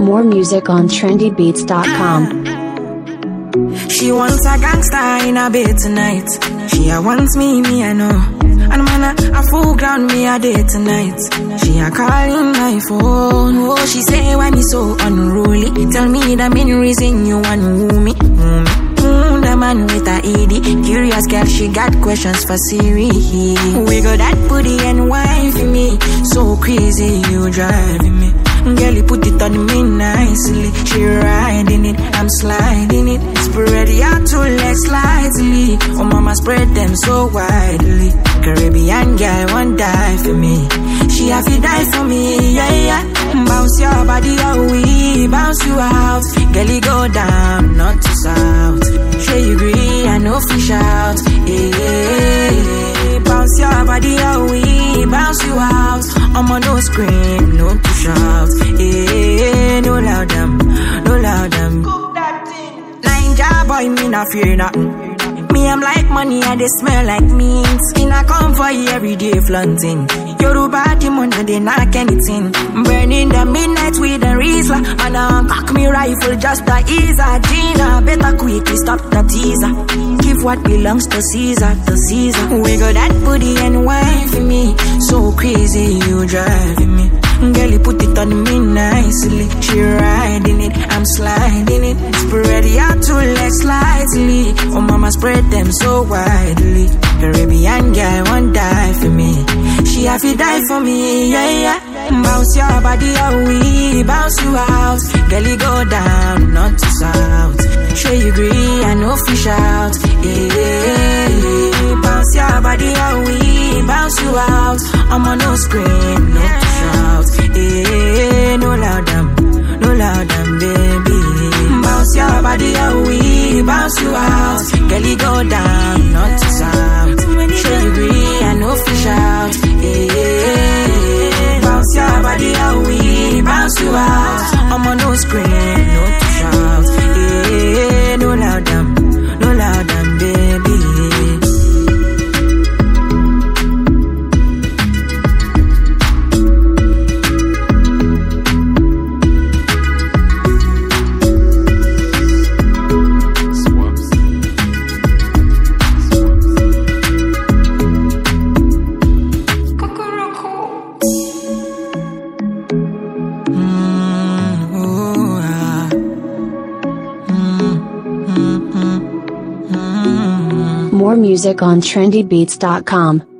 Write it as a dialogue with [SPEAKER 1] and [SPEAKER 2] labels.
[SPEAKER 1] More music on trendybeats.com.
[SPEAKER 2] She wants a gangster in a bed tonight. She wants me, I know. And man, a full ground me a day tonight. She a calling my phone. Oh, she say why me so unruly. Tell me the main reason you want me. The man with a ED. Curious girl, she got questions for Siri. We got that booty and wine for me. So crazy, you driving me. Girl, you put it on me nicely. She riding it, I'm sliding it. Spread your two legs slightly. Oh, mama, spread them so widely. Caribbean girl won't die for me. She have to die for me, yeah, yeah. Bounce your body out, we bounce you out. Girl, you go down, not to south. Sure you agree, I know fish out. Yeah, bounce your body out, we bounce you out. I'm on no scream, no to shout. Yeah, no loud them, no loud them. Ninja boy, me not fear nothing. Me, I'm like money and they smell like mints. In a convoy every day flaunting. Yoruba demon and they knock anything. Burning the midnight with a Rizla. And cock me rifle just to ease a Gina. Better quickly stop the teaser. Give what belongs to Caesar, to Caesar. We got that booty and wine for me. So crazy, you driving me. Girl, you put it on me nicely. She riding it, I'm sliding it. Spread your two legs slightly. Oh, mama, spread them so widely. Caribbean girl won't die for me. She have to die for me, yeah, yeah. Bounce your body out, we bounce you out. Girl, you go down, not to south. Sure you agree, I know fish out. Yeah, bounce your body out, we bounce you out. I'm on no scream, no to shout. Yeah, no loud them, baby. Bounce your body out, we bounce you out. Girl, you go down, not to south. Sure you agree, I know fish out. Yeah, bounce your body out, we bounce you out. I'm on no scream, no to shout. Yeah, no loud them, baby.
[SPEAKER 1] More music on trendybeats.com.